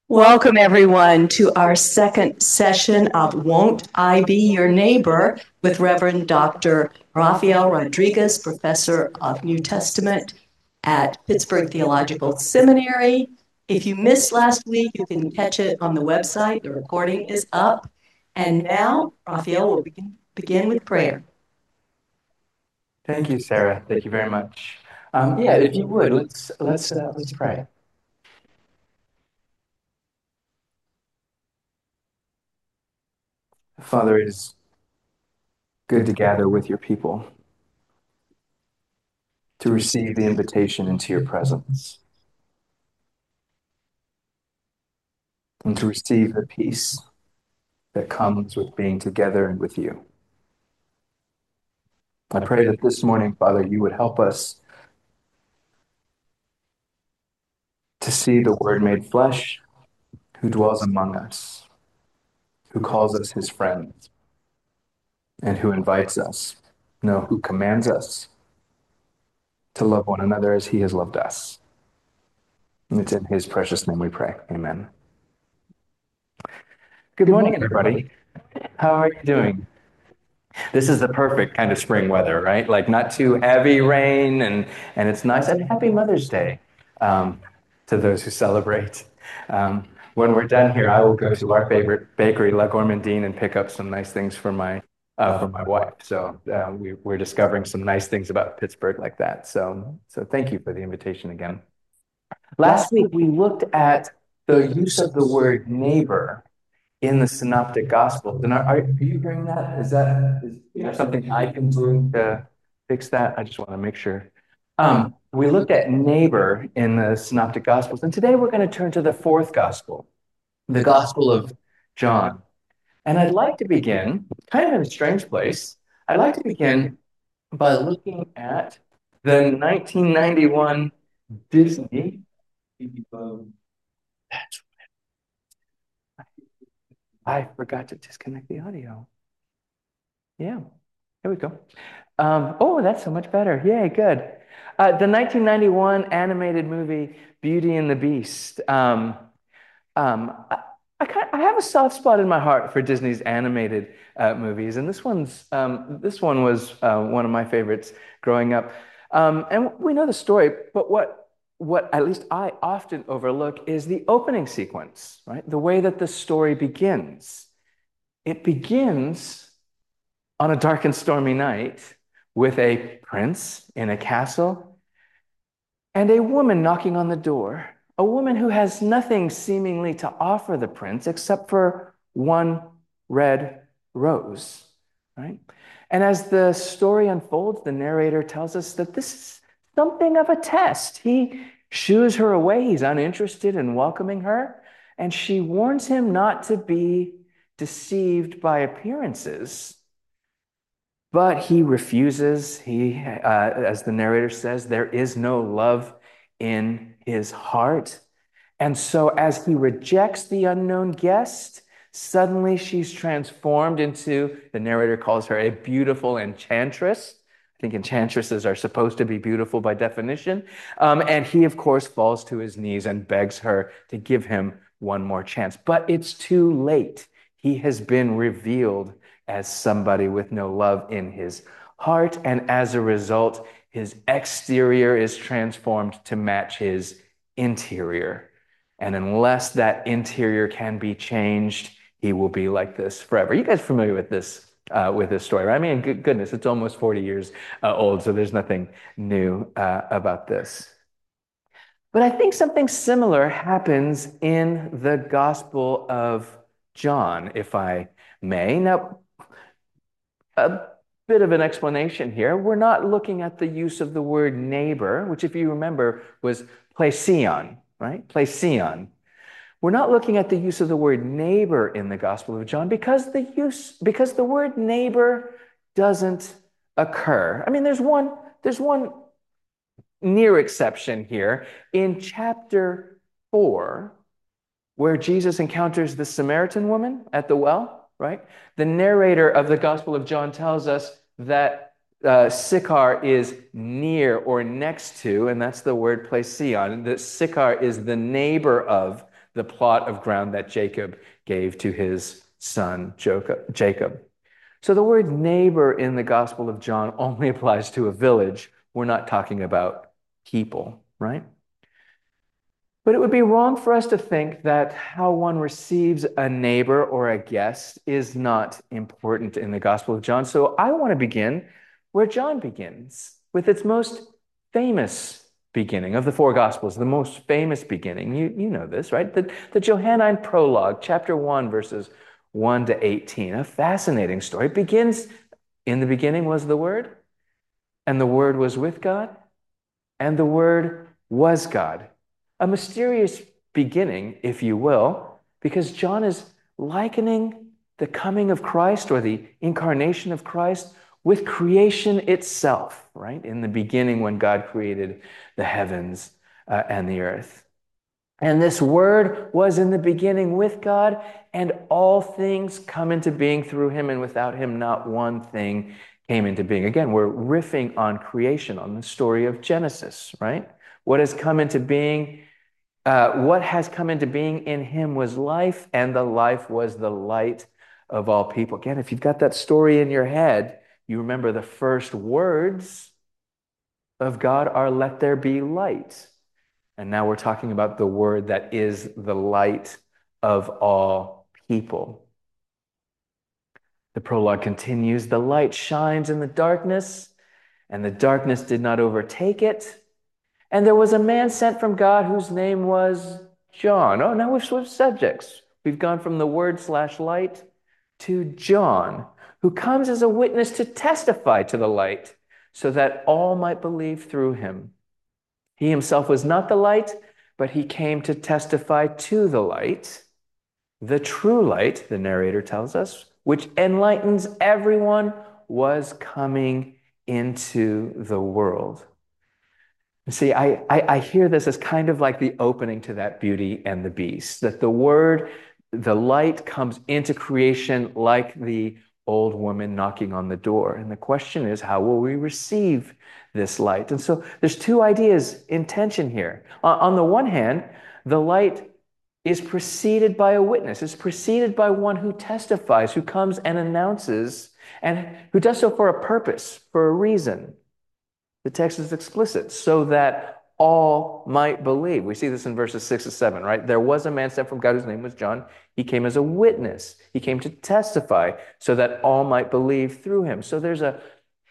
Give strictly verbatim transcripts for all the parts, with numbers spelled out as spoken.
Welcome, everyone, to our second session of Won't I Be Your Neighbor with Reverend Doctor Rafael Rodriguez, Professor of New Testament at Pittsburgh Theological Seminary. If you missed last week, you can catch it on the website. The recording is up. And now, Rafael will begin, begin with prayer. Thank you, Sarah. Thank you very much. Um, yeah, if you would, let's let's uh, let's pray. Father, it is good to gather with your people, to receive the invitation into your presence, and to receive the peace that comes with being together and with you. I pray that this morning, Father, you would help us to see the Word made flesh who dwells among us, who calls us his friends, and who invites us, no, who commands us to love one another as he has loved us. And it's in his precious name we pray. Amen. Good morning, everybody. How are you doing? This is the perfect kind of spring weather, right? Like not too heavy rain, and, and it's nice. And happy Mother's Day um, to those who celebrate. Um, when we're done here, I will go to our favorite bakery, La Gourmandine, and pick up some nice things for my uh, for my wife. So uh, we, we're discovering some nice things about Pittsburgh like that. So so thank you for the invitation again. Last week we looked at the use of the word neighbor in the synoptic gospels. And are, are you hearing that? Is that is there something I can do to fix that? I just want to make sure. Um, we looked at neighbor in the synoptic gospels, and today we're going to turn to the fourth gospel, the Gospel of John. And I'd like to begin, kind of in a strange place, I'd like to begin by looking at the nineteen ninety-one Disney. That's I forgot to disconnect the audio. Yeah, here we go. Um, oh, that's so much better. Yay, good. Uh, the nineteen ninety-one animated movie Beauty and the Beast. Um, um, I, I, kind I have a soft spot in my heart for Disney's animated uh, movies, and this one's um, this one was uh, one of my favorites growing up. Um, and we know the story, but what what at least I often overlook is the opening sequence, right? The way that the story begins. It begins on a dark and stormy night with a prince in a castle and a woman knocking on the door, a woman who has nothing seemingly to offer the prince except for one red rose, right? And as the story unfolds, the narrator tells us that this is something of a test. He shoos her away. He's uninterested in welcoming her, and she warns him not to be deceived by appearances. But he refuses. He, uh, as the narrator says, there is no love in his heart. And so as he rejects the unknown guest, suddenly she's transformed into, the narrator calls her a beautiful enchantress. I think enchantresses are supposed to be beautiful by definition. Um, and he, of course, falls to his knees and begs her to give him one more chance. But it's too late. He has been revealed as somebody with no love in his heart, and as a result, his exterior is transformed to match his interior. And unless that interior can be changed, he will be like this forever. You guys familiar with this uh, with this story, right? I mean, good, goodness, it's almost forty years uh, old, so there's nothing new uh, about this. But I think something similar happens in the Gospel of John, if I may. Now, a bit of an explanation here. We're not looking at the use of the word neighbor, which, if you remember, was plesion, right? Plesion. We're not looking at the use of the word neighbor in the Gospel of John because the use because the word neighbor doesn't occur. I mean, there's one there's one near exception here in chapter four, where Jesus encounters the Samaritan woman at the well, right? The narrator of the Gospel of John tells us that uh, Sychar is near or next to, and that's the word plesion. That Sychar is the neighbor of the plot of ground that Jacob gave to his son Jacob. So the word neighbor in the Gospel of John only applies to a village. We're not talking about people, right? But it would be wrong for us to think that how one receives a neighbor or a guest is not important in the Gospel of John. So I want to begin where John begins, with its most famous beginning of the four Gospels, the most famous beginning. You, you know this, right? The, the Johannine prologue, chapter one, verses one to eighteen. A fascinating story. It begins, in the beginning was the Word, and the Word was with God, and the Word was God. A mysterious beginning, if you will, because John is likening the coming of Christ or the incarnation of Christ with creation itself, right? In the beginning when God created the heavens uh, and the earth. And this Word was in the beginning with God, and all things come into being through him, and without him not one thing came into being. Again, we're riffing on creation, on the story of Genesis, right? What has come into being, uh, what has come into being in him was life, and the life was the light of all people. Again, if you've got that story in your head, you remember the first words of God are, "Let there be light." And now we're talking about the Word that is the light of all people. The prologue continues, "The light shines in the darkness, and the darkness did not overtake it. And there was a man sent from God whose name was John." Oh, now we've switched subjects. We've gone from the Word slash light to John, who comes as a witness to testify to the light, so that all might believe through him. He himself was not the light, but he came to testify to the light, the true light, the narrator tells us, which enlightens everyone, was coming into the world. See, I, I, I hear this as kind of like the opening to that Beauty and the Beast, that the Word, the light comes into creation like the old woman knocking on the door. And the question is, how will we receive this light? And so there's two ideas in tension here. On the one hand, the light is preceded by a witness. It's preceded by one who testifies, who comes and announces, and who does so for a purpose, for a reason. The text is explicit, so that all might believe. We see this in verses six to seven, right? There was a man sent from God whose name was John. He came as a witness. He came to testify so that all might believe through him. So there's a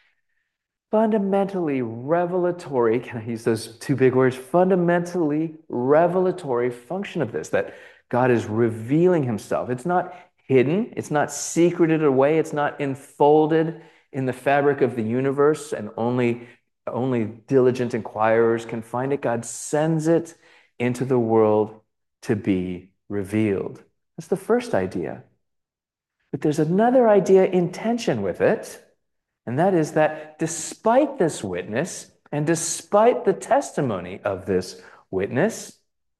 fundamentally revelatory, can I use those two big words? Fundamentally revelatory function of this, that God is revealing himself. It's not hidden. It's not secreted away. It's not enfolded in the fabric of the universe and only Only diligent inquirers can find it. God sends it into the world to be revealed. That's the first idea. But there's another idea in tension with it, and that is that despite this witness and despite the testimony of this witness,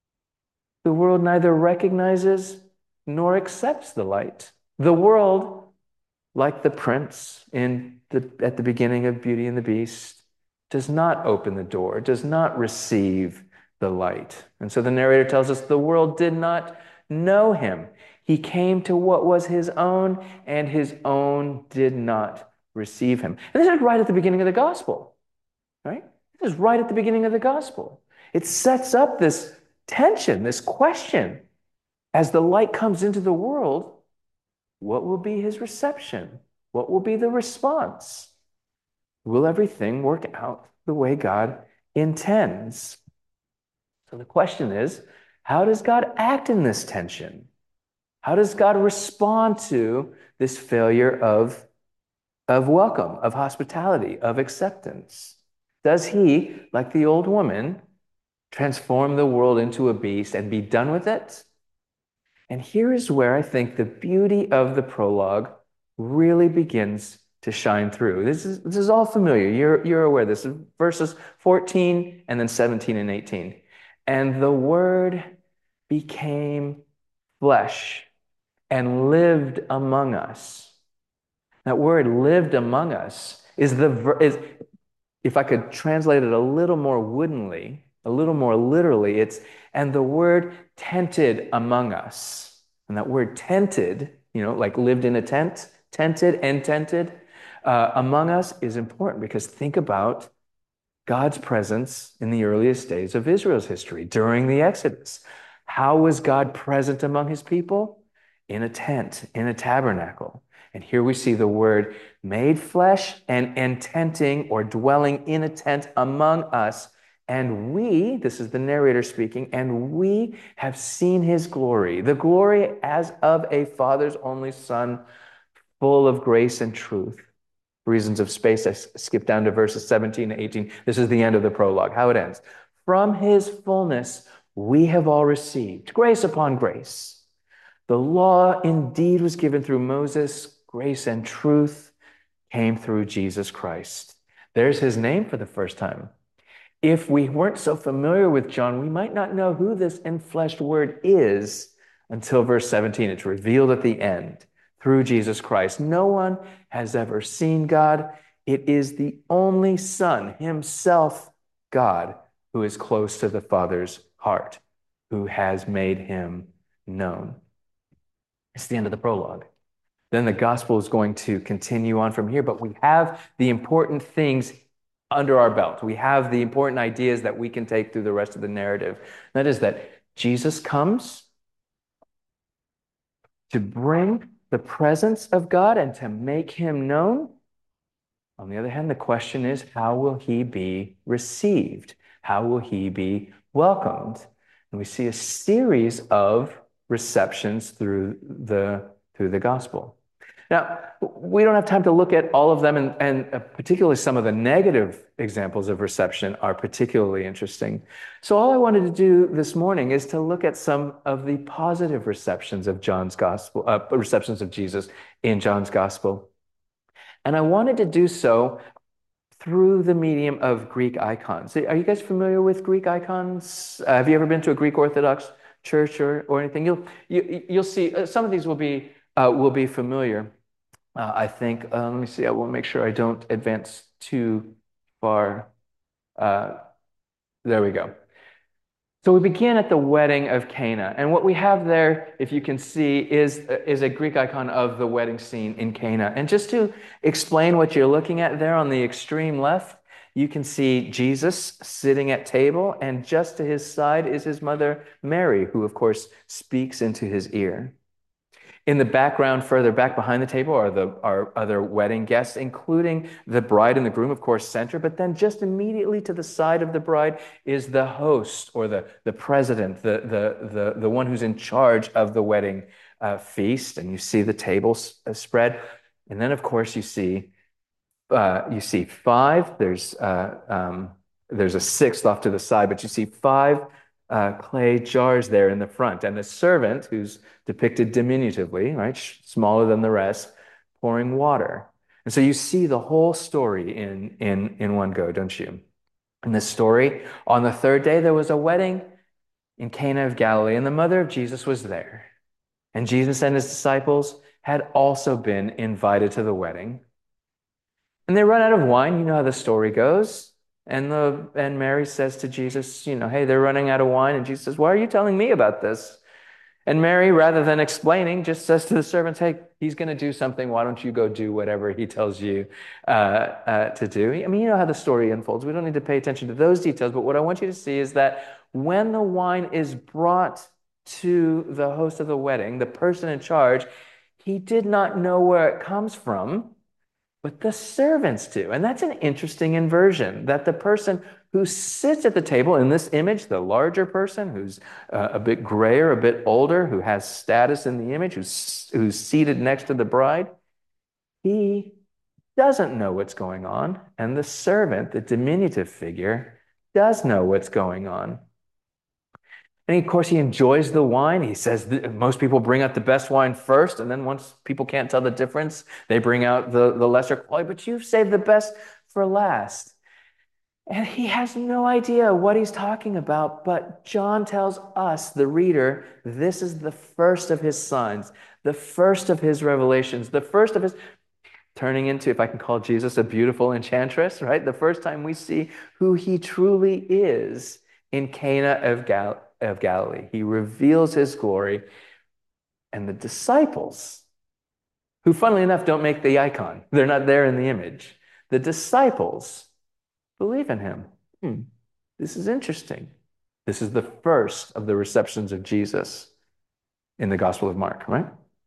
the world neither recognizes nor accepts the light. The world, like the prince in the, at the beginning of Beauty and the Beast, does not open the door, does not receive the light. And so the narrator tells us the world did not know him. He came to what was his own, and his own did not receive him. And this is right at the beginning of the gospel, right? This is right at the beginning of the gospel. It sets up this tension, this question. As the light comes into the world, what will be his reception? What will be the response? Will everything work out the way God intends? So the question is, how does God act in this tension? How does God respond to this failure of, of welcome, of hospitality, of acceptance? Does he, like the old woman, transform the world into a beast and be done with it? And here is where I think the beauty of the prologue really begins to shine through. This is, this is all familiar. You're, you're aware. This is verses fourteen and then seventeen and eighteen. And the Word became flesh and lived among us. That word lived among us is the, is, if I could translate it a little more woodenly, A little more literally, it's, and the word tented among us. And that word tented, you know, like lived in a tent, tented and tented, uh, among us is important because think about God's presence in the earliest days of Israel's history during the Exodus. How was God present among his people? In a tent, in a tabernacle. And here we see the word made flesh and, and tenting or dwelling in a tent among us. And we, this is the narrator speaking, and we have seen his glory, the glory as of a father's only son, full of grace and truth. For reasons of space, I skip down to verses seventeen to eighteen. This is the end of the prologue, how it ends. From his fullness, we have all received grace upon grace. The law indeed was given through Moses. Grace and truth came through Jesus Christ. There's his name for the first time. If we weren't so familiar with John, we might not know who this enfleshed word is until verse seventeen. It's revealed at the end through Jesus Christ. No one has ever seen God. It is the only Son, himself God, who is close to the Father's heart, who has made him known. It's the end of the prologue. Then the gospel is going to continue on from here, but we have the important things under our belt. We have the important ideas that we can take through the rest of the narrative. That is that Jesus comes to bring the presence of God and to make him known. On the other hand, the question is, how will he be received? How will he be welcomed? And we see a series of receptions through the, through the gospel. Now, we don't have time to look at all of them, and, and particularly some of the negative examples of reception are particularly interesting. So all I wanted to do this morning is to look at some of the positive receptions of John's gospel, uh, receptions of Jesus in John's gospel. And I wanted to do so through the medium of Greek icons. Are you guys familiar with Greek icons? Uh, have you ever been to a Greek Orthodox church or, or anything? You'll, you, you'll see uh, some of these will be, uh, will be familiar. Uh, I think, uh, let me see, I will make sure I don't advance too far. Uh, there we go. So we begin at the wedding of Cana. And what we have there, if you can see, is, is a Greek icon of the wedding scene in Cana. And just to explain what you're looking at there on the extreme left, you can see Jesus sitting at table, and just to his side is his mother, Mary, who, of course, speaks into his ear. In the background, further back behind the table, are the are other wedding guests, including the bride and the groom, of course, center. But then just immediately to the side of the bride is the host, or the, the president, the, the, the, the one who's in charge of the wedding uh, feast. And you see the table spread. And then, of course, you see uh, you see five. There's uh, um, there's a sixth off to the side, but you see five Uh, clay jars there in the front, and the servant, who's depicted diminutively, right, smaller than the rest, pouring water. And so you see the whole story in in in one go, don't you? In this story, on the third day there was a wedding in Cana of Galilee, and the mother of Jesus was there. And Jesus and his disciples had also been invited to the wedding. And they run out of wine. You know how the story goes. And the and Mary says to Jesus, you know, hey, they're running out of wine. And Jesus says, why are you telling me about this? And Mary, rather than explaining, just says to the servants, hey, he's going to do something. Why don't you go do whatever he tells you uh, uh, to do? I mean, you know how the story unfolds. We don't need to pay attention to those details. But what I want you to see is that when the wine is brought to the host of the wedding, the person in charge, he did not know where it comes from, but the servants do. And that's an interesting inversion, that the person who sits at the table in this image, the larger person who's uh, a bit grayer, a bit older, who has status in the image, who's, who's seated next to the bride, he doesn't know what's going on. And the servant, the diminutive figure, does know what's going on. And of course, he enjoys the wine. He says that most people bring out the best wine first, and then once people can't tell the difference, they bring out the, the lesser quality. But you've saved the best for last. And he has no idea what he's talking about. But John tells us, the reader, this is the first of his signs, the first of his revelations, the first of his turning into, if I can call Jesus a beautiful enchantress, right? The first time we see who he truly is in Cana of, Gal- of Galilee. He reveals his glory, and the disciples, who funnily enough don't make the icon, they're not there in the image. The disciples believe in him. Hmm, this is interesting. This is the first of the receptions of Jesus in the Gospel of Mark, right?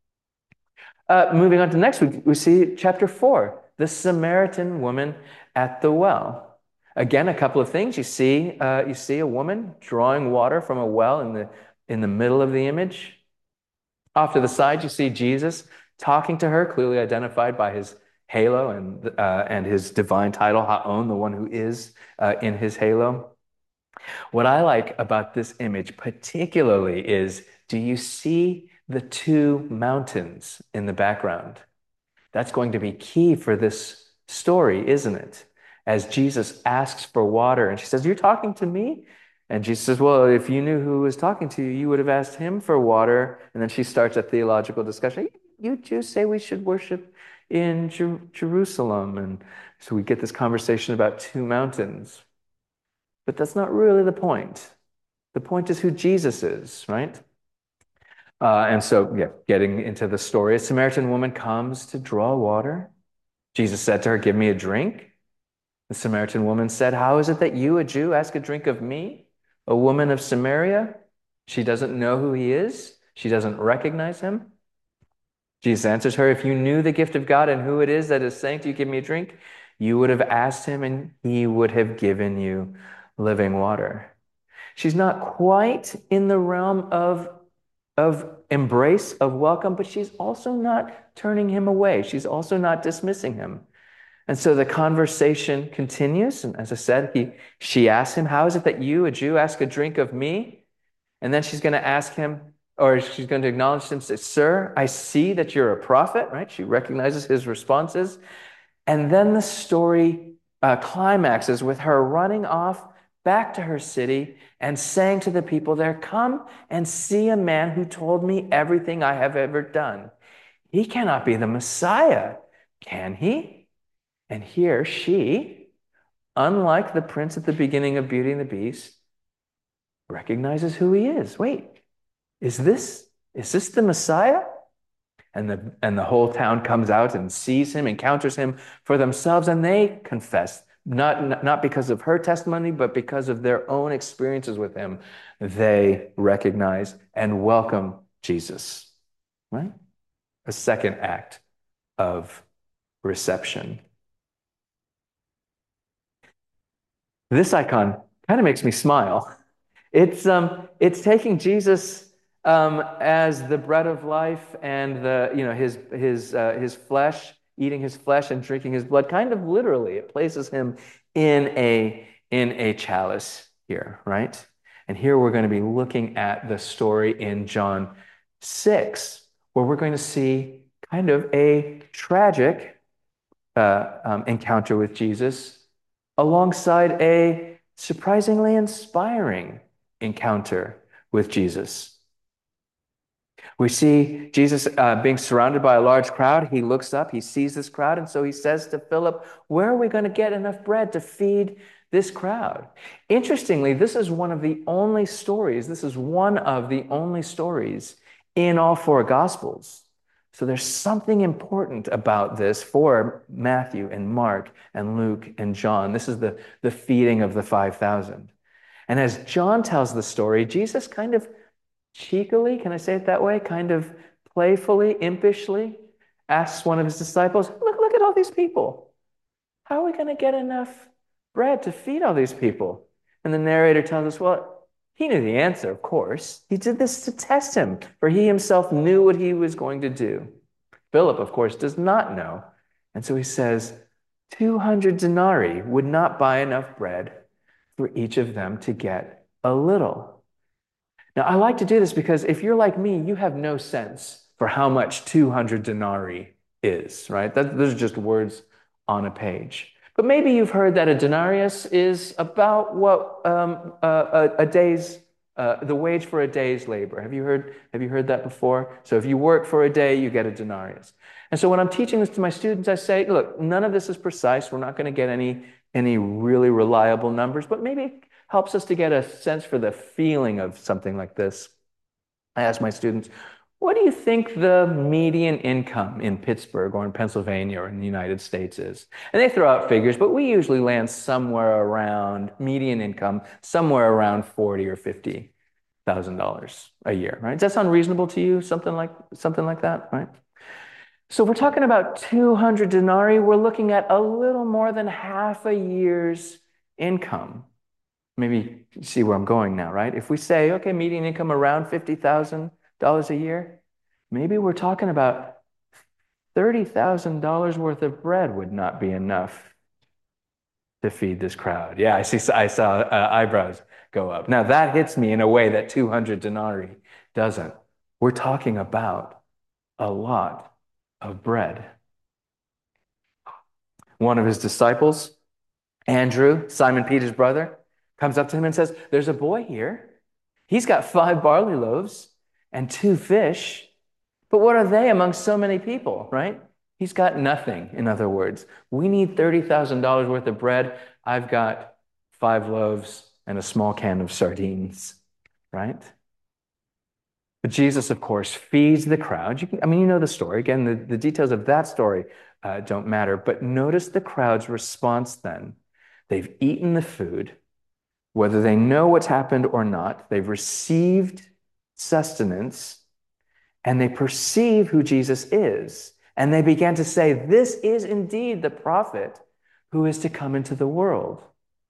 Uh, moving on to next week, we see chapter four, the Samaritan woman at the well. Again, a couple of things. You see, uh, you see a woman drawing water from a well in the in the middle of the image. Off to the side, you see Jesus talking to her, clearly identified by his halo and uh, and his divine title, Ha'on, the one who is uh, in his halo. What I like about this image particularly is, do you see the two mountains in the background? That's going to be key for this story, isn't it? As Jesus asks for water, and she says, "You're talking to me?" And Jesus says, "Well, if you knew who was talking to you, you would have asked him for water." And then she starts a theological discussion. "You Jews say we should worship in Jer- Jerusalem." And so we get this conversation about two mountains. But that's not really the point. The point is who Jesus is, right? Uh, and so, yeah, getting into the story, a Samaritan woman comes to draw water. Jesus said to her, "Give me a drink." The Samaritan woman said, "How is it that you, a Jew, ask a drink of me, a woman of Samaria?" She doesn't know who he is. She doesn't recognize him. Jesus answers her, "If you knew the gift of God and who it is that is saying to you, 'Give me a drink,' you would have asked him and he would have given you living water." She's not quite in the realm of, of embrace, of welcome, but she's also not turning him away. She's also not dismissing him. And so the conversation continues. And as I said, he, she asks him, "How is it that you, a Jew, ask a drink of me?" And then she's going to ask him, or she's going to acknowledge him, say, "Sir, I see that you're a prophet," right? She recognizes his responses. And then the story uh, climaxes with her running off back to her city and saying to the people there, "Come and see a man who told me everything I have ever done. He cannot be the Messiah, can he?" And here she, unlike the prince at the beginning of Beauty and the Beast, recognizes who he is. Wait, is this, is this the Messiah? And the, and the whole town comes out and sees him, encounters him for themselves, and they confess, not, not because of her testimony, but because of their own experiences with him. They recognize and welcome Jesus, right? A second act of reception. This icon kind of makes me smile. It's, um, it's taking Jesus um, as the bread of life and the, you know, his, his, uh, his flesh, eating his flesh and drinking his blood, kind of literally. It places him in a, in a chalice here, right? And here we're going to be looking at the story in John six, where we're going to see kind of a tragic uh, um, encounter with Jesus alongside a surprisingly inspiring encounter with Jesus. We see Jesus uh, being surrounded by a large crowd. He looks up, he sees this crowd, and so he says to Philip, "Where are we going to get enough bread to feed this crowd?" Interestingly, this is one of the only stories, this is one of the only stories in all four Gospels. So there's something important about this for Matthew and Mark and Luke and John. This is the, the feeding of the five thousand. And as John tells the story, Jesus kind of cheekily, can I say it that way, kind of playfully, impishly, asks one of his disciples, look, look at all these people. How are we going to get enough bread to feed all these people? And the narrator tells us, well, he knew the answer, of course. He did this to test him, for he himself knew what he was going to do. Philip, of course, does not know. And so he says, two hundred denarii would not buy enough bread for each of them to get a little. Now, I like to do this because if you're like me, you have no sense for how much two hundred denarii is, right? That, those are just words on a page. But maybe you've heard that a denarius is about what um, a, a, a day's, uh, the wage for a day's labor. Have you heard, have you heard that before? So if you work for a day, you get a denarius. And so when I'm teaching this to my students, I say, look, none of this is precise. We're not going to get any, any really reliable numbers, but maybe helps us to get a sense for the feeling of something like this. I ask my students, what do you think the median income in Pittsburgh or in Pennsylvania or in the United States is? And they throw out figures, but we usually land somewhere around median income, somewhere around forty or fifty thousand dollars a year, right? Does that sound reasonable to you? Something like something like that, right? So we're talking about two hundred denarii. We're looking at a little more than half a year's income. Maybe you see where I'm going now, right? If we say, okay, median income around fifty thousand dollars a year, maybe we're talking about thirty thousand dollars worth of bread would not be enough to feed this crowd. Yeah, I see. I saw uh, eyebrows go up. Now that hits me in a way that two hundred denarii doesn't. We're talking about a lot of bread. One of his disciples, Andrew, Simon Peter's brother, comes up to him and says, there's a boy here. He's got five barley loaves and two fish. But what are they among so many people, right? He's got nothing, in other words. We need thirty thousand dollars worth of bread. I've got five loaves and a small can of sardines, right? But Jesus, of course, feeds the crowd. You can, I mean, you know the story. Again, the, the details of that story uh, don't matter. But notice the crowd's response then. They've eaten the food. Whether they know what's happened or not, they've received sustenance, and they perceive who Jesus is. And they began to say, this is indeed the prophet who is to come into the world.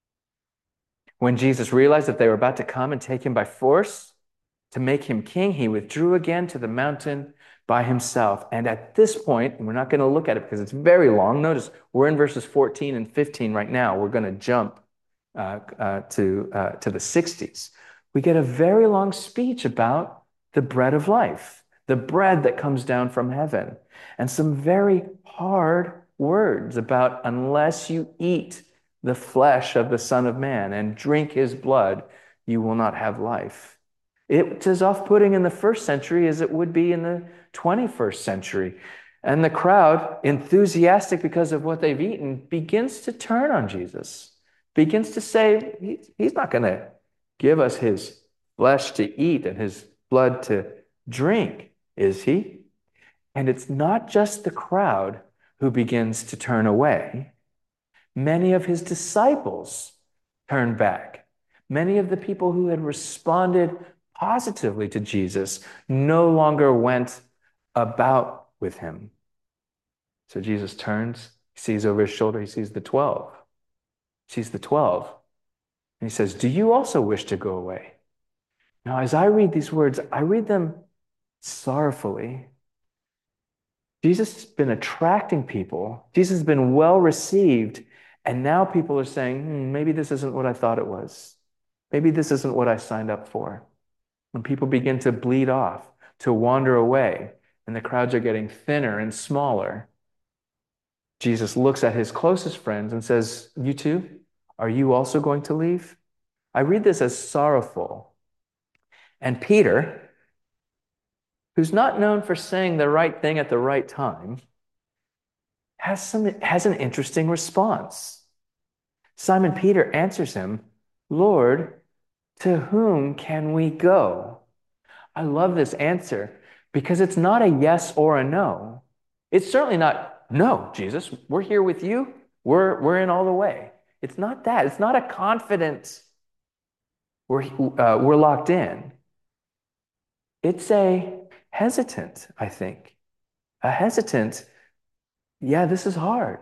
When Jesus realized that they were about to come and take him by force to make him king, he withdrew again to the mountain by himself. And at this point, and we're not going to look at it because it's very long. Notice we're in verses fourteen and fifteen right now. We're going to jump uh, uh, to, uh, to the sixties. We get a very long speech about the bread of life, the bread that comes down from heaven, and some very hard words about unless you eat the flesh of the Son of Man and drink his blood, you will not have life. It's as off-putting in the first century as it would be in the twenty-first century. And the crowd, enthusiastic because of what they've eaten, begins to turn on Jesus, begins to say, he's not going to give us his flesh to eat and his blood to drink, is he? And it's not just the crowd who begins to turn away. Many of his disciples turned back. Many of the people who had responded positively to Jesus no longer went about with him. So Jesus turns, he sees over his shoulder, he sees the twelve. He sees the twelve. And he says, do you also wish to go away? Now, as I read these words, I read them sorrowfully. Jesus has been attracting people. Jesus has been well received. And now people are saying, hmm, maybe this isn't what I thought it was. Maybe this isn't what I signed up for. When people begin to bleed off, to wander away, and the crowds are getting thinner and smaller, Jesus looks at his closest friends and says, you too? Are you also going to leave? I read this as sorrowful. And Peter, who's not known for saying the right thing at the right time, has some has an interesting response. Simon Peter answers him, Lord, to whom can we go? I love this answer because it's not a yes or a no. It's certainly not, no, Jesus, we're here with you. We're, we're in all the way. It's not that. It's not a confident, we're, uh, we're locked in. It's a hesitant, I think. A hesitant, yeah, this is hard.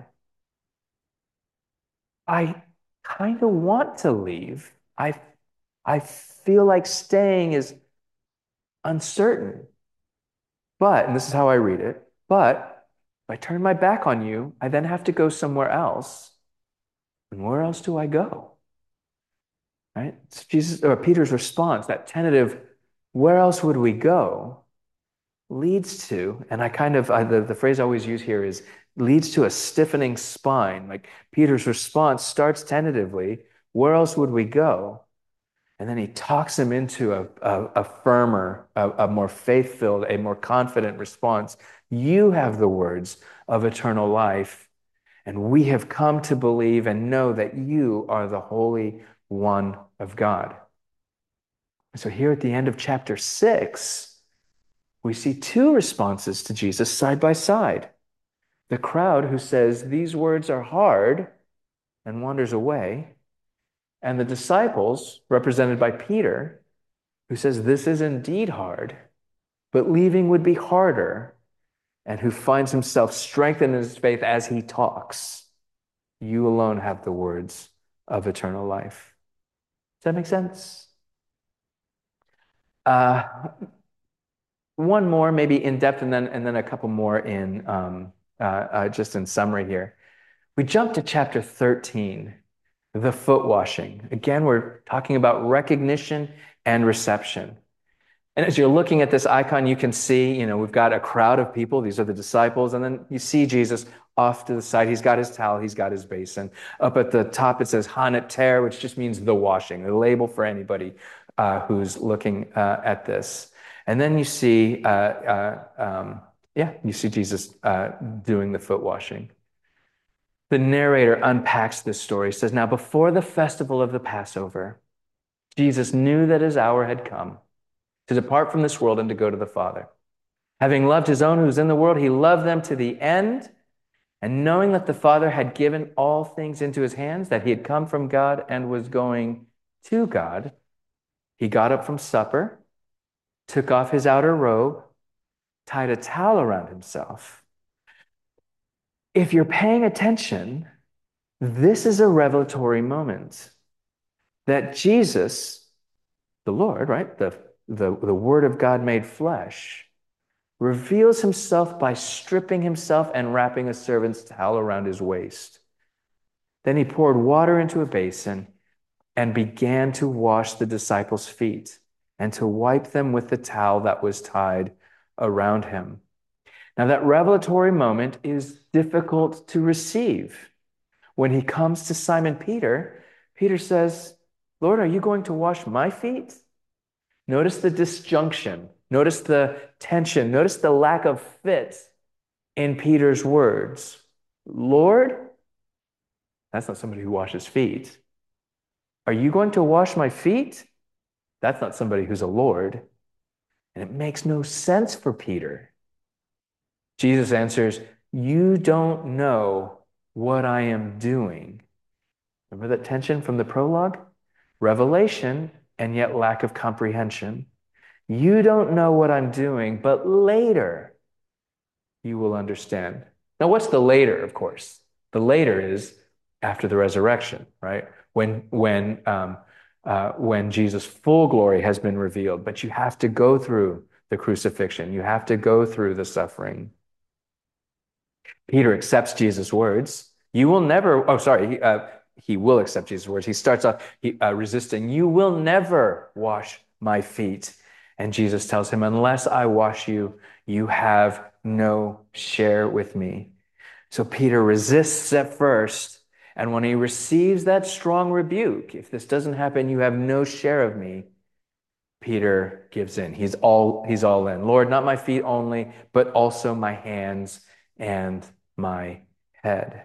I kind of want to leave. I, I feel like staying is uncertain. But, and this is how I read it, but if I turn my back on you, I then have to go somewhere else. And where else do I go? Right? So Jesus, or Peter's response, that tentative, where else would we go, leads to, and I kind of, I, the, the phrase I always use here is, leads to a stiffening spine. Like Peter's response starts tentatively, where else would we go? And then he talks him into a, a, a firmer, a, a more faith-filled, a more confident response. You have the words of eternal life, and we have come to believe and know that you are the Holy One of God. So here at the end of chapter six, we see two responses to Jesus side by side. The crowd who says, these words are hard, and wanders away, and the disciples, represented by Peter, who says, this is indeed hard, but leaving would be harder, and who finds himself strengthened in his faith as he talks. You alone have the words of eternal life. Does that make sense? Uh, one more, maybe in depth, and then and then a couple more in um, uh, uh, just in summary here. We jump to chapter thirteen, the foot washing. Again, we're talking about recognition and reception. And as you're looking at this icon, you can see, you know, we've got a crowd of people. These are the disciples. And then you see Jesus off to the side. He's got his towel. He's got his basin. Up at the top, it says haneter, which just means the washing, the label for anybody uh, who's looking uh, at this. And then you see, uh, uh, um, yeah, you see Jesus uh, doing the foot washing. The narrator unpacks this story. He says, now before the festival of the Passover, Jesus knew that his hour had come to depart from this world and to go to the Father. Having loved his own who was in the world, he loved them to the end. And knowing that the Father had given all things into his hands, that he had come from God and was going to God, he got up from supper, took off his outer robe, tied a towel around himself. If you're paying attention, this is a revelatory moment that Jesus, the Lord, right, the, the, the Word of God made flesh, reveals himself by stripping himself and wrapping a servant's towel around his waist. Then he poured water into a basin and began to wash the disciples' feet and to wipe them with the towel that was tied around him. Now, that revelatory moment is difficult to receive. When he comes to Simon Peter, Peter says, Lord, are you going to wash my feet? Notice the disjunction. Notice the tension. Notice the lack of fit in Peter's words. Lord, that's not somebody who washes feet. Are you going to wash my feet? That's not somebody who's a Lord. And it makes no sense for Peter. Jesus answers, you don't know what I am doing. Remember that tension from the prologue? Revelation and yet lack of comprehension. You don't know what I'm doing, but later you will understand. Now, what's the later, of course? The later is after the resurrection, right? When, when, um, uh, when Jesus' full glory has been revealed, but you have to go through the crucifixion. You have to go through the suffering. Peter accepts Jesus' words. You will never, oh, sorry, he, uh, he will accept Jesus' words. He starts off he, uh, resisting, you will never wash my feet. And Jesus tells him, unless I wash you, you have no share with me. So Peter resists at first. And when he receives that strong rebuke, if this doesn't happen, you have no share of me, Peter gives in. He's all, he's all in. Lord, not my feet only, but also my hands and my head.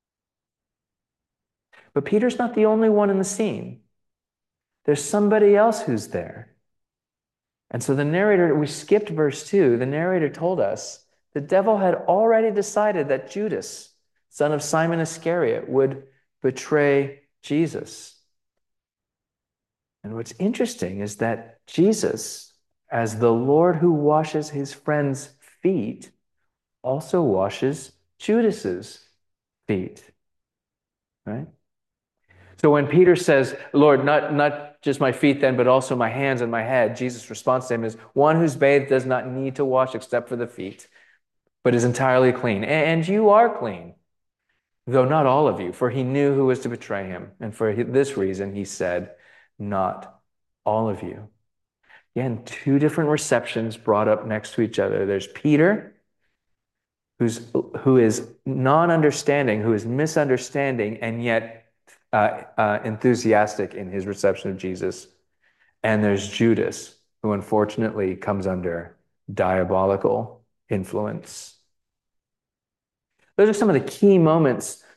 But Peter's not the only one in the scene. There's somebody else who's there. And so the narrator, we skipped verse two, the narrator told us the devil had already decided that Judas, son of Simon Iscariot, would betray Jesus. And what's interesting is that Jesus, as the Lord who washes his friends' feet, also washes Judas's feet. Right? So when Peter says, Lord, not, not just my feet then, but also my hands and my head, Jesus' response to him is, one who's bathed does not need to wash except for the feet, but is entirely clean. And you are clean, though not all of you, for he knew who was to betray him. And for this reason, he said, not all of you. Again, two different receptions brought up next to each other. There's Peter, who's, who is non-understanding, who is misunderstanding, and yet Uh, uh, enthusiastic in his reception of Jesus. And there's Judas, who unfortunately comes under diabolical influence. Those are some of the key moments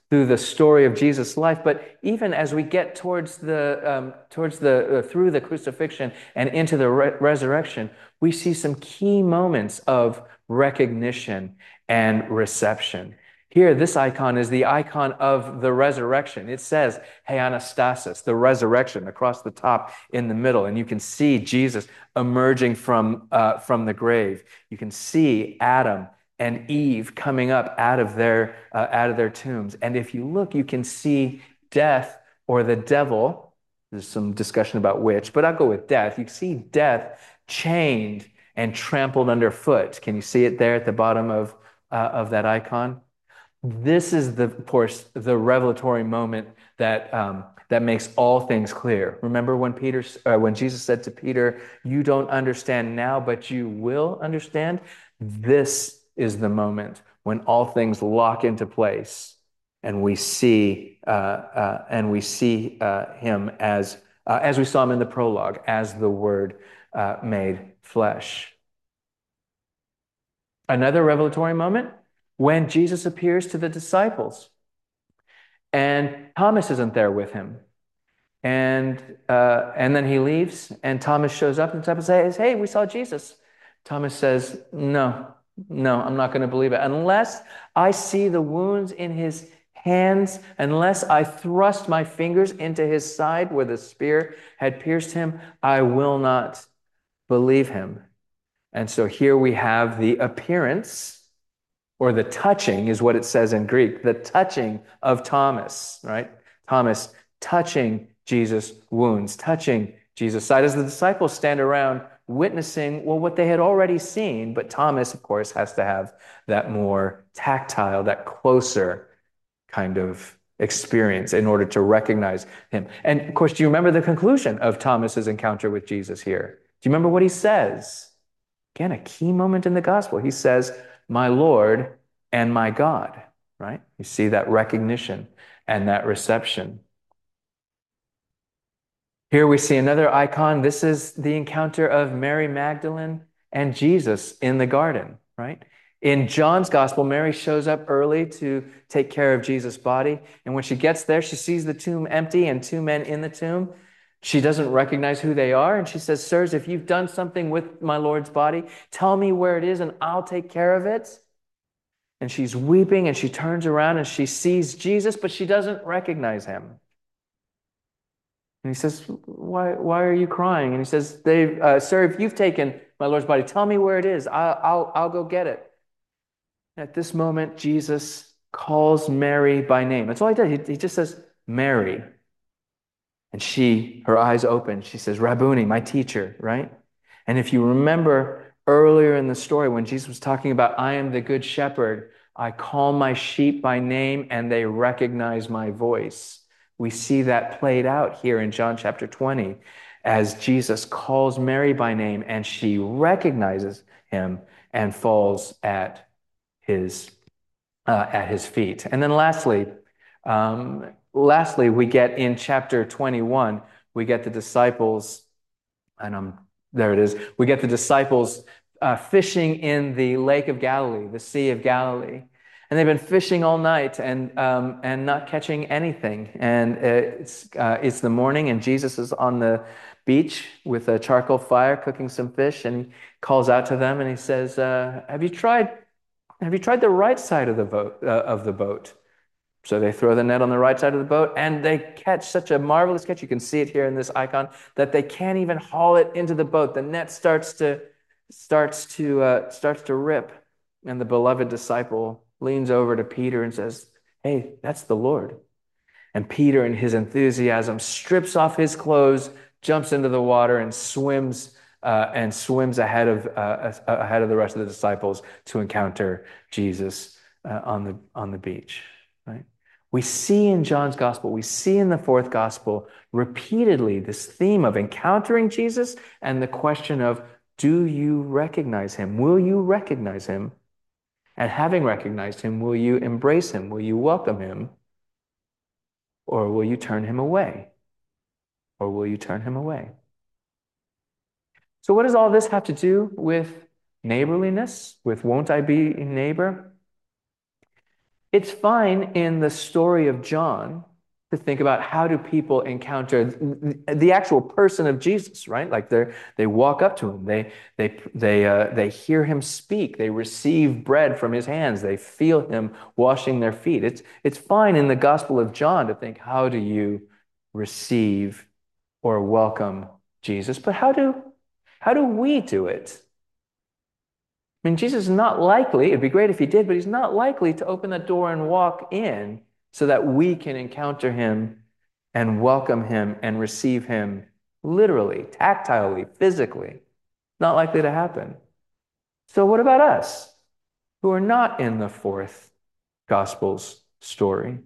through the story of Jesus' life. But even as we get towards the um, towards the uh, through the crucifixion and into the re- resurrection, we see some key moments of recognition and reception. Here, this icon is the icon of the resurrection. It says, Hey, Anastasis, the resurrection, across the top in the middle. And you can see Jesus emerging from, uh, from the grave. You can see Adam and Eve coming up out of their, uh, out of their tombs. And if you look, you can see death or the devil. There's some discussion about which, but I'll go with death. You see death chained and trampled underfoot. Can you see it there at the bottom of, uh, of that icon? This is the, of course, the revelatory moment that um, that makes all things clear. Remember when Peter, uh, when Jesus said to Peter, "You don't understand now, but you will understand." This is the moment when all things lock into place, and we see uh, uh, and we see uh, him as uh, as we saw him in the prologue, as the Word uh, made flesh. Another revelatory moment when Jesus appears to the disciples and Thomas isn't there with him. And uh, and then he leaves and Thomas shows up and the disciples says, Hey, we saw Jesus. Thomas says, No, no, I'm not going to believe it. Unless I see the wounds in his hands, unless I thrust my fingers into his side where the spear had pierced him, I will not believe him. And so here we have the appearance, or the touching is what it says in Greek, the touching of Thomas, right? Thomas touching Jesus' wounds, touching Jesus' side, as the disciples stand around witnessing, well, what they had already seen. But Thomas, of course, has to have that more tactile, that closer kind of experience in order to recognize him. And of course, do you remember the conclusion of Thomas's encounter with Jesus here? Do you remember what he says? Again, a key moment in the gospel. He says, My Lord and my God, right? You see that recognition and that reception. Here we see another icon. This is the encounter of Mary Magdalene and Jesus in the garden, right? In John's gospel, Mary shows up early to take care of Jesus' body. And when she gets there, she sees the tomb empty and two men in the tomb. She doesn't recognize who they are. And she says, Sirs, if you've done something with my Lord's body, tell me where it is and I'll take care of it. And she's weeping and she turns around and she sees Jesus, but she doesn't recognize him. And he says, why, why are you crying? And he says, they, uh, Sir, if you've taken my Lord's body, tell me where it is. I'll, I'll, I'll go get it. At this moment, Jesus calls Mary by name. That's all he did. He, he just says, Mary. And she, her eyes open. She says, Rabboni, my teacher, right? And if you remember earlier in the story when Jesus was talking about, I am the good shepherd, I call my sheep by name and they recognize my voice. We see that played out here in John chapter twenty as Jesus calls Mary by name and she recognizes him and falls at his, uh, at his feet. And then lastly, um, lastly, we get in chapter twenty-one, we get the disciples, and I'm, there it is, we get the disciples uh, fishing in the Lake of Galilee, the Sea of Galilee. And they've been fishing all night and um, and not catching anything. And it's uh, it's the morning, and Jesus is on the beach with a charcoal fire cooking some fish, and he calls out to them and he says, uh, "Have you tried? Have you tried the right side of the boat? Uh, of the boat?" So they throw the net on the right side of the boat, and they catch such a marvelous catch. You can see it here in this icon that they can't even haul it into the boat. The net starts to starts to uh, starts to rip, and the beloved disciple leans over to Peter and says, Hey, that's the Lord. And Peter, in his enthusiasm, strips off his clothes, jumps into the water, and swims uh, and swims ahead of uh, ahead of the rest of the disciples to encounter Jesus uh, on the on the beach. Right? We see in John's gospel, we see in the fourth gospel repeatedly this theme of encountering Jesus and the question of, do you recognize him? Will you recognize him? And having recognized him, will you embrace him? Will you welcome him? Or will you turn him away? Or will you turn him away? So what does all this have to do with neighborliness, with won't I be a neighbor? It's fine in the story of John to think about how do people encounter the actual person of Jesus, right? Like they they walk up to him, they they they uh, they hear him speak, they receive bread from his hands, they feel him washing their feet. It's it's fine in the Gospel of John to think, how do you receive or welcome Jesus? But how do how do we do it? I mean, Jesus is not likely, it'd be great if he did, but he's not likely to open the door and walk in so that we can encounter him and welcome him and receive him literally, tactilely, physically. Not likely to happen. So what about us who are not in the fourth Gospel's story?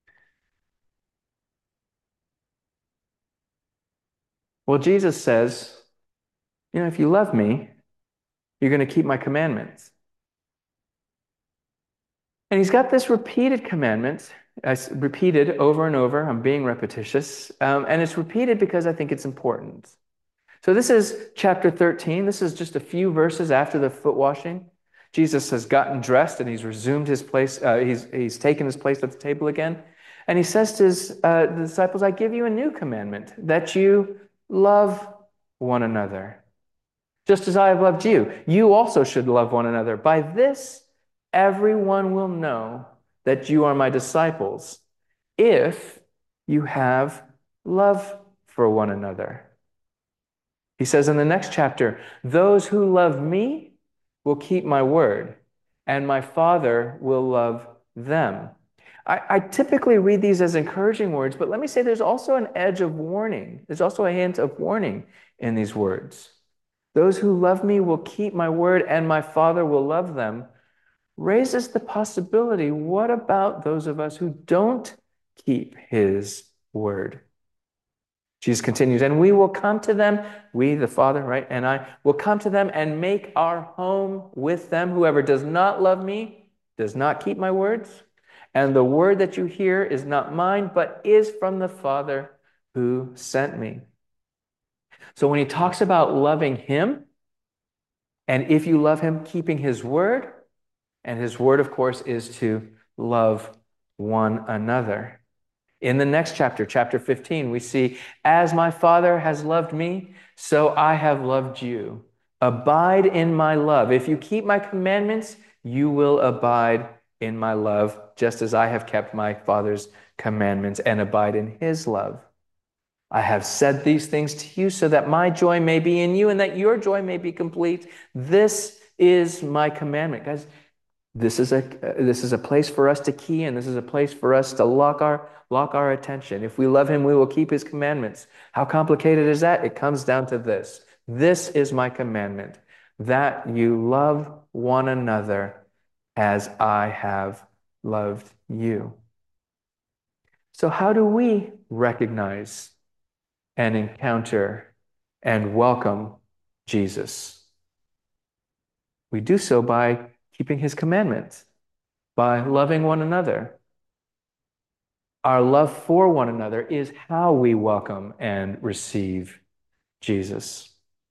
Well, Jesus says, you know, if you love me, you're going to keep my commandments. And he's got this repeated commandment, I repeated over and over. I'm being repetitious. Um, and it's repeated because I think it's important. So this is chapter thirteen. This is just a few verses after the foot washing. Jesus has gotten dressed and he's resumed his place. Uh, he's, he's taken his place at the table again. And he says to his uh, the disciples, I give you a new commandment, that you love one another. Just as I have loved you, you also should love one another. By this, everyone will know that you are my disciples, if you have love for one another. He says in the next chapter, those who love me will keep my word, and my Father will love them. I, I typically read these as encouraging words, but let me say there's also an edge of warning. There's also a hint of warning in these words. Those who love me will keep my word, and my Father will love them. Raises the possibility, what about those of us who don't keep his word? Jesus continues, and we will come to them, we, the Father, right, and I, will come to them and make our home with them. Whoever does not love me does not keep my words, and the word that you hear is not mine, but is from the Father who sent me. So when he talks about loving him, and if you love him, keeping his word, and his word, of course, is to love one another. In the next chapter, chapter fifteen, we see, as my Father has loved me, so I have loved you. Abide in my love. If you keep my commandments, you will abide in my love, just as I have kept my Father's commandments and abide in his love. I have said these things to you so that my joy may be in you and that your joy may be complete. This is my commandment. Guys, This is a this is a place for us to key in. This is a place for us to lock our lock our attention. If we love him, we will keep his commandments. How complicated is that? It comes down to this. This is my commandment, that you love one another as I have loved you. So how do we recognize and encounter and welcome Jesus? We do so by keeping his commandments, by loving one another. Our love for one another is how we welcome and receive Jesus.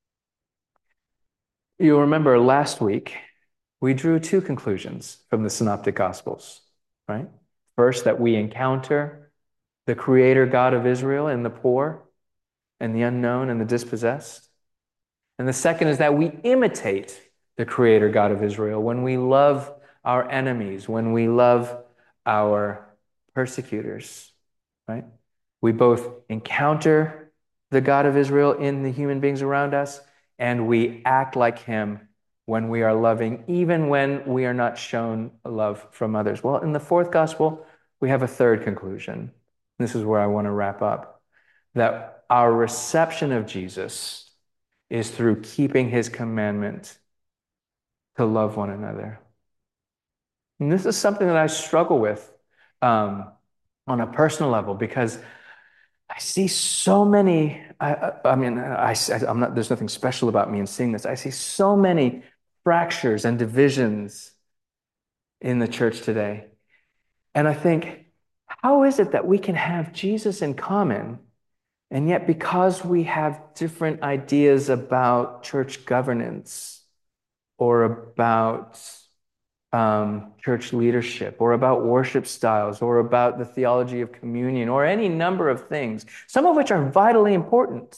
You'll remember last week, we drew two conclusions from the Synoptic Gospels, right? First, that we encounter the Creator God of Israel in the poor and the unknown and the dispossessed. And the second is that we imitate the Creator God of Israel when we love our enemies, when we love our persecutors, right? We both encounter the God of Israel in the human beings around us, and we act like him when we are loving, even when we are not shown love from others. Well, in the fourth gospel, we have a third conclusion. This is where I want to wrap up, that our reception of Jesus is through keeping his commandment to love one another. And this is something that I struggle with um, on a personal level, because I see so many, I, I mean, I, I'm not, there's nothing special about me in seeing this. I see so many fractures and divisions in the church today. And I think, how is it that we can have Jesus in common, and yet because we have different ideas about church governance or about um, church leadership, or about worship styles, or about the theology of communion, or any number of things, some of which are vitally important.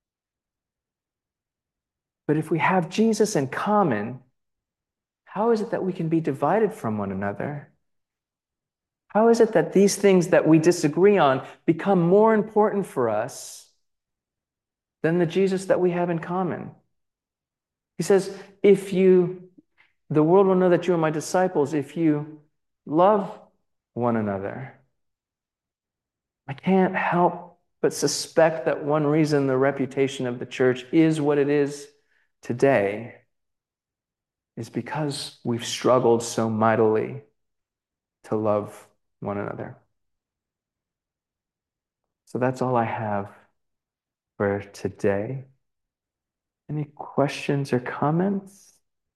But if we have Jesus in common, how is it that we can be divided from one another? How is it that these things that we disagree on become more important for us than the Jesus that we have in common? He says, if you, the world will know that you are my disciples if you love one another. I can't help but suspect that one reason the reputation of the church is what it is today is because we've struggled so mightily to love one another. So that's all I have for today. Any questions or comments?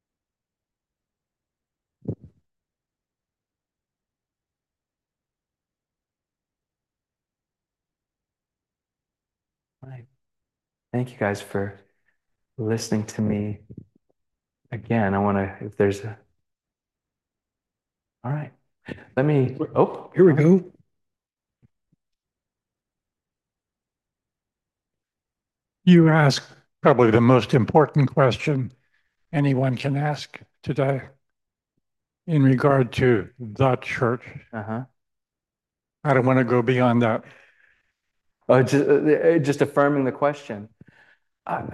All right. Thank you guys for listening to me. Again, I want to, if there's a, all right. Let me, oh, Here we go. You ask probably the most important question anyone can ask today in regard to the church. uh-huh. I don't want to go beyond that. Oh, just, uh, just affirming the question. I,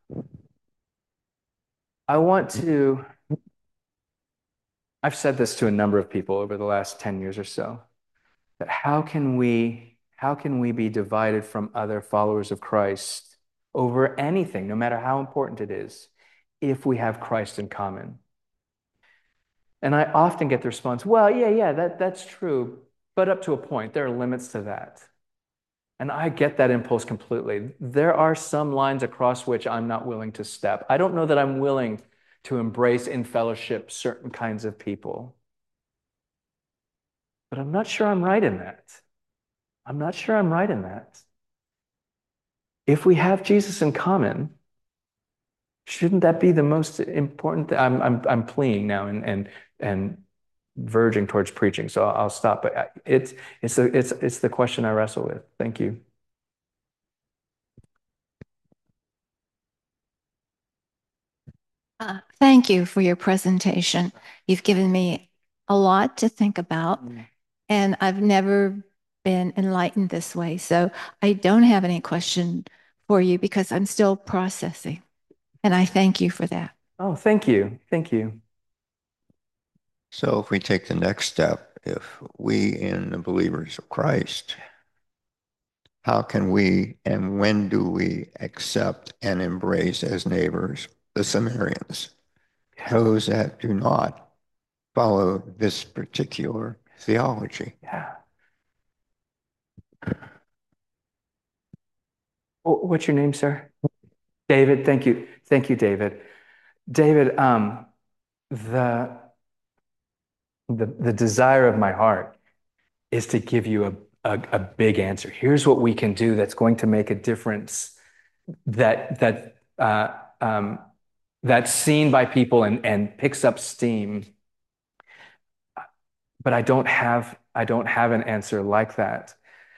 I want to, I've said this to a number of people over the last ten years or so, that how can we, how can we be divided from other followers of Christ over anything, no matter how important it is, if we have Christ in common? And I often get the response, well, yeah, yeah, that, that's true, but up to a point, there are limits to that. And I get that impulse completely. There are some lines across which I'm not willing to step. I don't know that I'm willing to embrace in fellowship certain kinds of people. But I'm not sure I'm right in that. I'm not sure I'm right in that. If we have Jesus in common, shouldn't that be the most important thing? I'm, I'm, I'm pleading now and, and, and verging towards preaching, so I'll stop. But it's, it's, the, it's, it's the question I wrestle with. Thank you. Uh, thank you for your presentation. You've given me a lot to think about, Mm. and I've never been enlightened this way. So I don't have any question for you because I'm still processing. And I thank you for that. Oh, thank you. Thank you. So if we take the next step, if we in the believers of Christ, how can we and when do we accept and embrace as neighbors the Samaritans, those that do not follow this particular theology? Yeah. What's your name, sir? David. Thank you. Thank you, David. David, um, the, the, the desire of my heart is to give you a, a, a big answer. Here's what we can do that's going to make a difference that, that, uh, um, that's seen by people and, and picks up steam. But I don't have, I don't have an answer like that.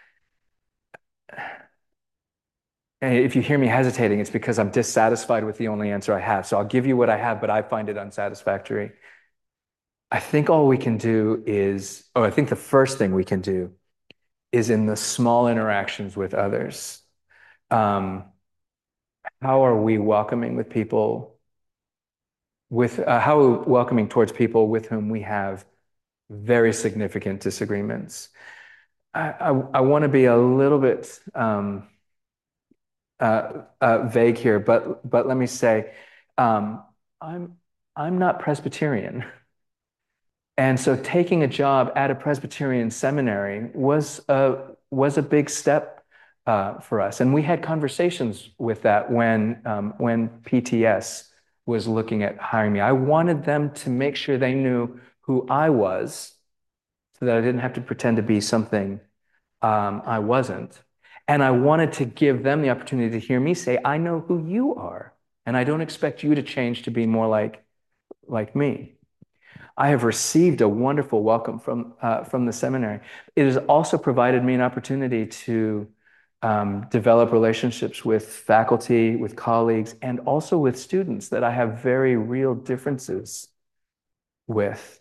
And if you hear me hesitating, it's because I'm dissatisfied with the only answer I have. So I'll give you what I have, but I find it unsatisfactory. I think all we can do is, oh, I think the first thing we can do is in the small interactions with others. Um, how are we welcoming with people with, uh, how are we welcoming towards people with whom we have very significant disagreements? I, I, I want to be a little bit, um, Uh, uh, vague here, but but let me say, um, I'm I'm not Presbyterian, and so taking a job at a Presbyterian seminary was a was a big step uh, for us, and we had conversations with that when um, when P T S was looking at hiring me. I wanted them to make sure they knew who I was, so that I didn't have to pretend to be something um, I wasn't. And I wanted to give them the opportunity to hear me say, I know who you are, and I don't expect you to change to be more like, like me. I have received a wonderful welcome from, uh, from the seminary. It has also provided me an opportunity to um, develop relationships with faculty, with colleagues, and also with students that I have very real differences with.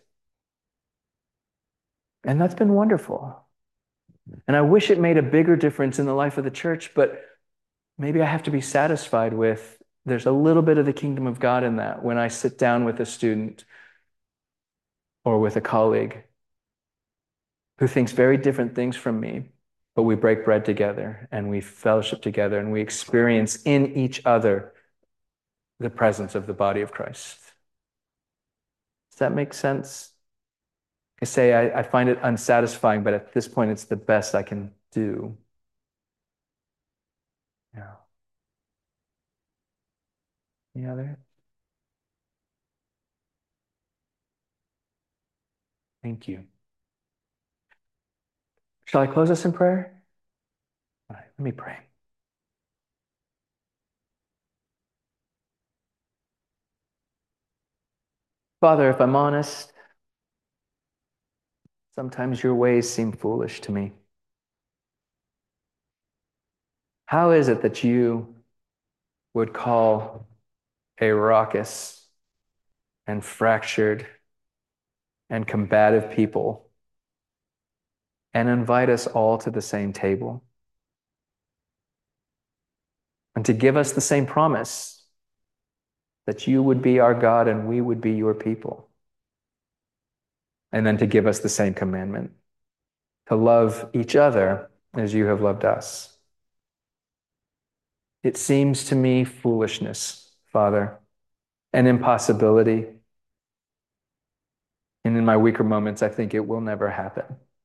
And that's been wonderful. And I wish it made a bigger difference in the life of the church, but maybe I have to be satisfied with there's a little bit of the kingdom of God in that when I sit down with a student or with a colleague who thinks very different things from me, but we break bread together and we fellowship together and we experience in each other the presence of the body of Christ. Does that make sense? I say I, I find it unsatisfying, but at this point, it's the best I can do. Yeah. Any other? Thank you. Shall I close us in prayer? All right, let me pray. Father, if I'm honest, sometimes your ways seem foolish to me. How is it that you would call a raucous and fractured and combative people and invite us all to the same table and to give us the same promise that you would be our God and we would be your people? And then to give us the same commandment, to love each other as you have loved us. It seems to me foolishness, Father, an impossibility. And in my weaker moments, I think it will never happen.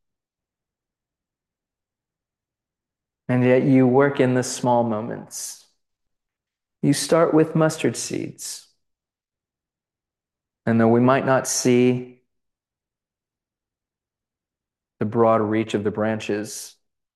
And yet you work in the small moments. You start with mustard seeds. And though we might not see the broad reach of the branches,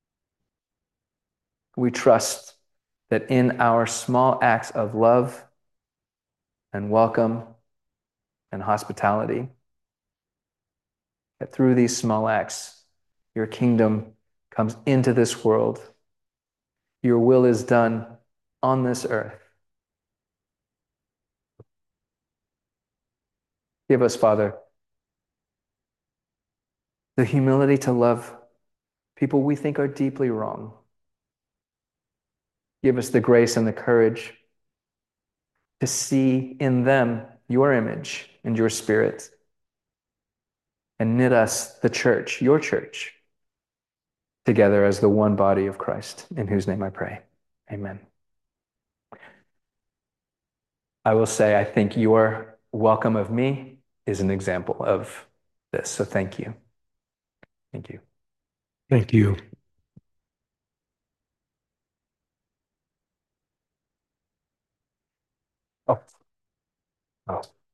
we trust that in our small acts of love and welcome and hospitality, that through these small acts, your kingdom comes into this world. Your will is done on this earth. Give us, Father, the humility to love people we think are deeply wrong. Give us the grace and the courage to see in them your image and your spirit, and knit us, the church, your church, together as the one body of Christ, in whose name I pray. Amen. I will say, I think your welcome of me is an example of this. So thank you. Thank you. Thank you. Oh. Oh.